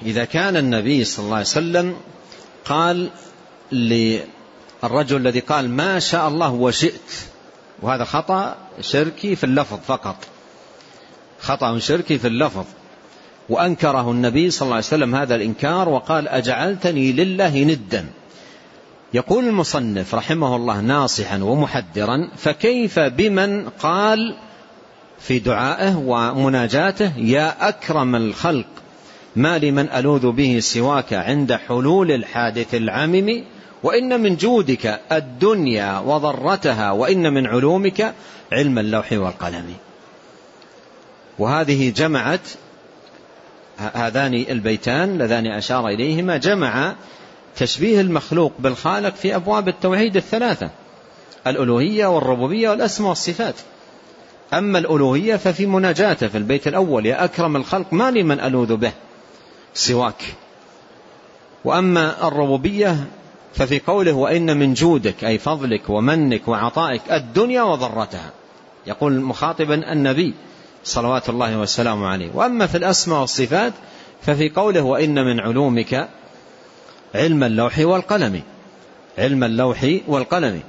إذا كان النبي صلى الله عليه وسلم قال للرجل الذي قال ما شاء الله وشئت، وهذا خطأ شركي في اللفظ فقط، خطأ شركي في اللفظ، وأنكره النبي صلى الله عليه وسلم هذا الإنكار وقال أجعلتني لله ندا. يقول المصنف رحمه الله ناصحا ومحذرا: فكيف بمن قال في دعائه ومناجاته يا أكرم الخلق ما لمن ألوذ به سواك عند حلول الحادث العمم، وإن من جودك الدنيا وضرتها، وإن من علومك علم اللوح والقلم. وهذه جمعت هذان البيتان اللذان أشار إليهما، جمع تشبيه المخلوق بالخالق في أبواب التوحيد الثلاثة: الألوهية والربوبية والأسماء والصفات. أما الألوهية ففي مناجاته في البيت الأول يا أكرم الخلق ما لمن ألوذ به سواك، وأما الربوبية ففي قوله وإن من جودك أي فضلك ومنك وعطائك الدنيا وضرتها، يقول مخاطبا النبي صلوات الله والسلام عليه. وأما في الأسماء والصفات ففي قوله وإن من علومك علم اللوح والقلم، علم اللوح والقلم.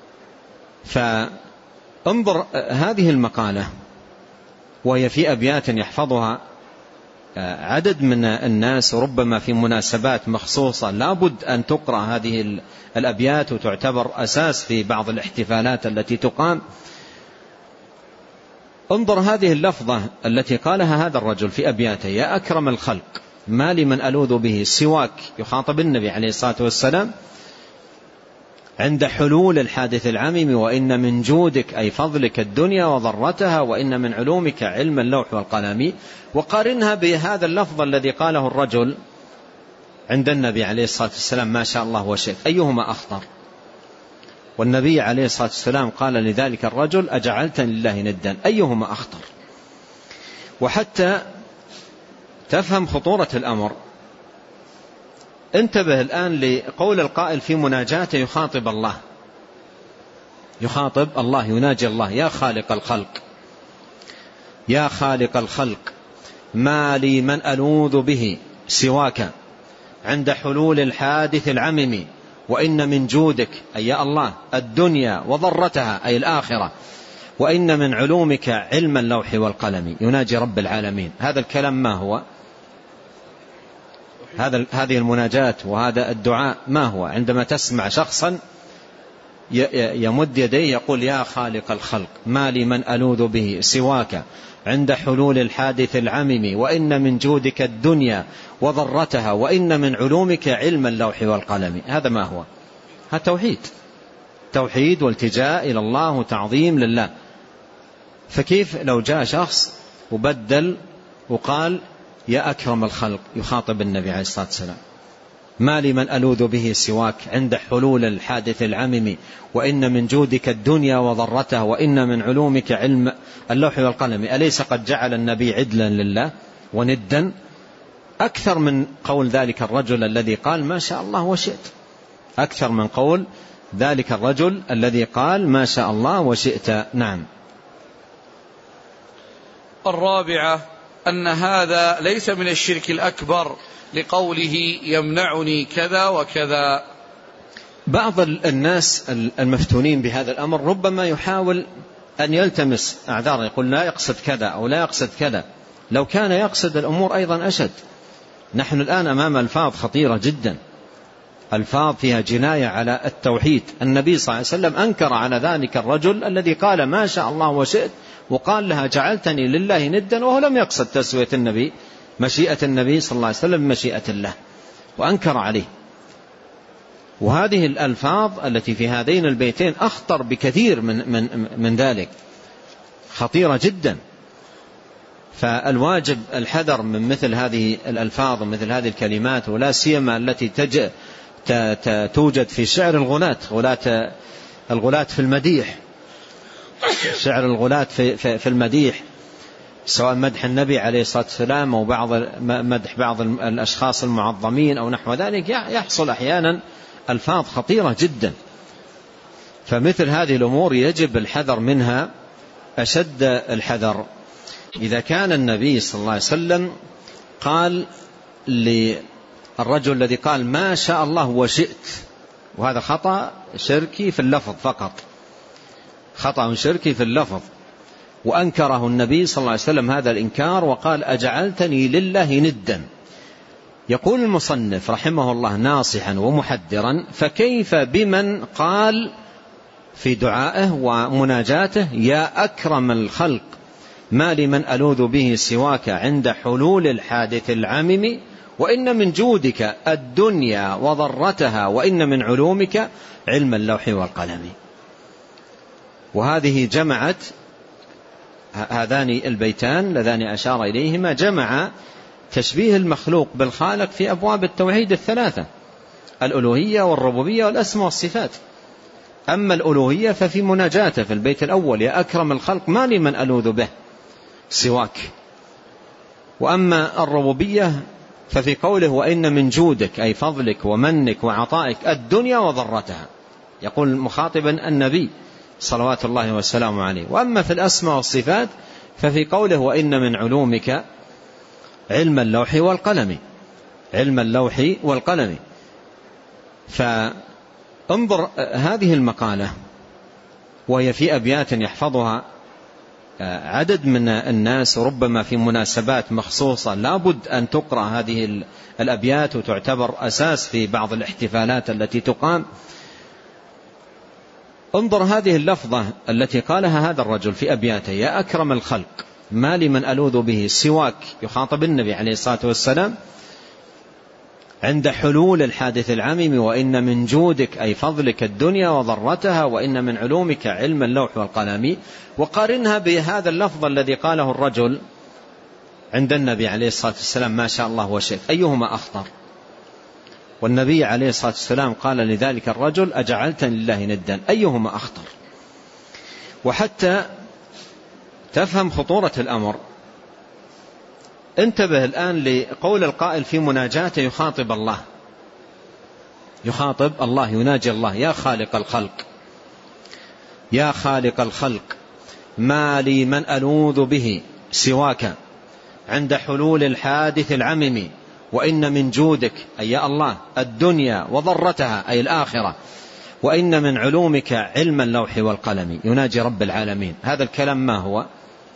فانظر هذه المقالة وهي في أبيات يحفظها عدد من الناس، ربما في مناسبات مخصوصة لابد أن تقرأ هذه الأبيات وتعتبر أساس في بعض الاحتفالات التي تقام. انظر هذه اللفظة التي قالها هذا الرجل في أبياته: يا أكرم الخلق ما لمن ألوذ به سواك، يخاطب النبي عليه الصلاة والسلام عند حلول الحادث العمم، وإن من جودك أي فضلك الدنيا وضرتها، وإن من علومك علم اللوح والقلم. وقارنها بهذا اللفظ الذي قاله الرجل عند النبي عليه الصلاة والسلام ما شاء الله وشئت، أيهما أخطر؟ والنبي عليه الصلاة والسلام قال لذلك الرجل أجعلتني لله ندا، أيهما أخطر؟ وحتى تفهم خطورة الأمر انتبه الآن لقول القائل في مناجاته يخاطب الله، يخاطب الله، يناجي الله: يا خالق الخلق، يا خالق الخلق ما لي من ألوذ به سواك عند حلول الحادث العمم، وإن من جودك أي يا الله الدنيا وضرتها أي الآخرة، وإن من علومك علم اللوح والقلم. يناجي رب العالمين. هذا الكلام ما هو؟ هذه المناجاة وهذا الدعاء ما هو؟ عندما تسمع شخصا يمد يديه يقول يا خالق الخلق ما لي من ألوذ به سواك عند حلول الحادث العمم، وإن من جودك الدنيا وضرتها، وإن من علومك علم اللوح والقلم. هذا ما هو؟ هذا توحيد، توحيد والتجاء إلى الله وتعظيم لله. فكيف لو جاء شخص وبدل وقال يا أكرم الخلق، يخاطب النبي عليه الصلاة والسلام ما لي من ألوذ به سواك عند حلول الحادث العمم، وإن من جودك الدنيا وضرتها، وإن من علومك علم اللوح والقلم. أليس قد جعل النبي عدلا لله وندا أكثر من قول ذلك الرجل الذي قال ما شاء الله وشئت، أكثر من قول ذلك الرجل الذي قال ما شاء الله وشئت. نعم. الرابعة أن هذا ليس من الشرك الأكبر لقوله يمنعني كذا وكذا. بعض الناس المفتونين بهذا الأمر ربما يحاول أن يلتمس أعذار، يقول لا يقصد كذا أو لا يقصد كذا. لو كان يقصد الأمور أيضا أشد. نحن الآن أمام ألفاظ خطيرة جدا، ألفاظ فيها جناية على التوحيد. النبي صلى الله عليه وسلم أنكر على ذلك الرجل الذي قال ما شاء الله وشئت، وقال لها جعلتني لله ندا، وهو لم يقصد تسوية النبي، مشيئة النبي صلى الله عليه وسلم مشيئة الله، وأنكر عليه. وهذه الألفاظ التي في هذين البيتين أخطر بكثير من ذلك، خطيرة جدا. فالواجب الحذر من مثل هذه الألفاظ ومثل هذه الكلمات، ولا سيما التي توجد في شعر الغلاة في المديح، شعر الغلاة في المديح، سواء مدح النبي عليه الصلاة والسلام أو مدح بعض الأشخاص المعظمين أو نحو ذلك. يحصل أحيانا ألفاظ خطيرة جدا. فمثل هذه الأمور يجب الحذر منها أشد الحذر. إذا كان النبي صلى الله عليه وسلم قال للرجل الذي قال ما شاء الله وشئت، وهذا خطأ شركي في اللفظ فقط، خطأ شركي في اللفظ، وأنكره النبي صلى الله عليه وسلم هذا الإنكار وقال أجعلتني لله ندا. يقول المصنف رحمه الله ناصحا ومحذرا: فكيف بمن قال في دعائه ومناجاته يا أكرم الخلق ما لمن ألوذ به سواك عند حلول الحادث العمم، وإن من جودك الدنيا وضرتها، وإن من علومك علم اللوح والقلم. وهذه جمعت هذان البيتان اللذان أشار إليهما، جمع تشبيه المخلوق بالخالق في أبواب التوحيد الثلاثة: الألوهية والربوبية والأسماء والصفات. أما الألوهية ففي مناجاته في البيت الأول يا أكرم الخلق ما لمن ألوذ به سواك، وأما الربوبية ففي قوله وإن من جودك أي فضلك ومنك وعطائك الدنيا وضرتها، يقول مخاطبا النبي صلوات الله والسلام عليه. وأما في الأسماء والصفات ففي قوله وإن من علومك علم اللوح والقلم، علم اللوح والقلم. فانظر هذه المقالة وهي في أبيات يحفظها عدد من الناس، ربما في مناسبات مخصوصة لابد أن تقرأ هذه الأبيات وتعتبر أساس في بعض الاحتفالات التي تقام. انظر هذه اللفظة التي قالها هذا الرجل في أبياته: يا أكرم الخلق ما لمن ألوذ به سواك، يخاطب النبي عليه الصلاة والسلام عند حلول الحادث العمم، وإن من جودك أي فضلك الدنيا وضرتها، وإن من علومك علم اللوح والقلم. وقارنها بهذا اللفظ الذي قاله الرجل عند النبي عليه الصلاة والسلام ما شاء الله وشئت، أيهما أخطر؟ والنبي عليه الصلاة والسلام قال لذلك الرجل أجعلتني لله ندا، أيهما أخطر؟ وحتى تفهم خطورة الأمر انتبه الآن لقول القائل في مناجاته يخاطب الله، يخاطب الله، يناجي الله: يا خالق الخلق، يا خالق الخلق ما لي من ألوذ به سواك عند حلول الحادث العمم، وإن من جودك أي يا الله الدنيا وضرتها أي الآخرة، وإن من علومك علم اللوح والقلم. يناجي رب العالمين. هذا الكلام ما هو؟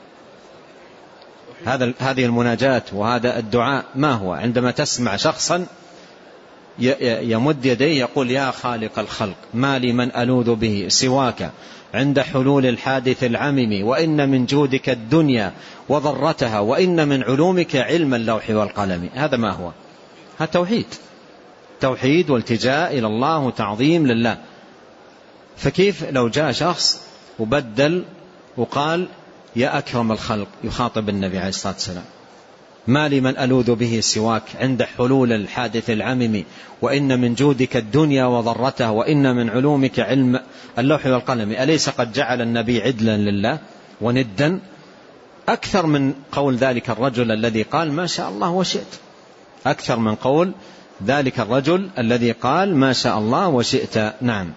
هذه المناجاة وهذا الدعاء ما هو؟ عندما تسمع شخصا يمد يديه يقول يا خالق الخلق ما لي من ألوذ به سواك عند حلول الحادث العمم، وإن من جودك الدنيا وضرتها، وإن من علومك علم اللوح والقلم. هذا ما هو؟ هذا توحيد، توحيد والتجاء إلى الله وتعظيم لله. فكيف لو جاء شخص وبدل وقال يا أكرم الخلق، يخاطب النبي عليه الصلاة والسلام ما لي من ألوذ به سواك عند حلول الحادث العمم، وإن من جودك الدنيا وضرتها، وإن من علومك علم اللوح والقلم. أليس قد جعل النبي عدلا لله وندا أكثر من قول ذلك الرجل الذي قال ما شاء الله وشئت، أكثر من قول ذلك الرجل الذي قال ما شاء الله وشئت. نعم.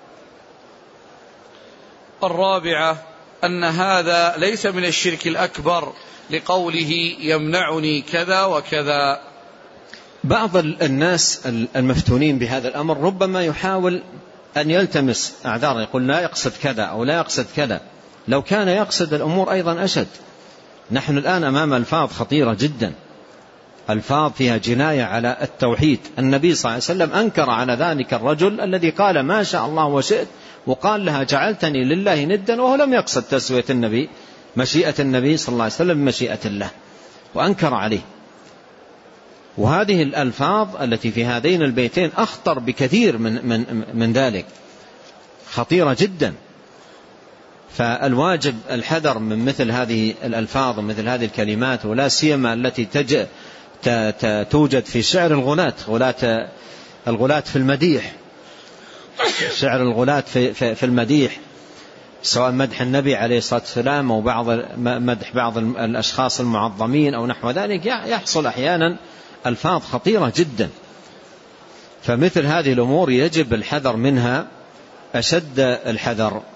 الرابعة أن هذا ليس من الشرك الأكبر لقوله يمنعني كذا وكذا. بعض الناس المفتونين بهذا الأمر ربما يحاول أن يلتمس أعذار، يقول لا يقصد كذا أو لا يقصد كذا. لو كان يقصد الأمور أيضا أشد. نحن الآن أمام ألفاظ خطيرة جدا، ألفاظ فيها جناية على التوحيد. النبي صلى الله عليه وسلم أنكر على ذلك الرجل الذي قال ما شاء الله وشئت، وقال لها جعلتني لله ندا، وهو لم يقصد تسوية النبي، مشيئة النبي صلى الله عليه وسلم مشيئة الله، وأنكر عليه. وهذه الألفاظ التي في هذين البيتين أخطر بكثير من ذلك، خطيرة جدا. فالواجب الحذر من مثل هذه الألفاظ ومثل هذه الكلمات، ولا سيما التي توجد في شعر الغلاة في المديح، شعر الغلاة في المديح، سواء مدح النبي عليه الصلاة والسلام أو مدح بعض الأشخاص المعظمين أو نحو ذلك. يحصل أحيانا ألفاظ خطيرة جدا. فمثل هذه الأمور يجب الحذر منها أشد الحذر.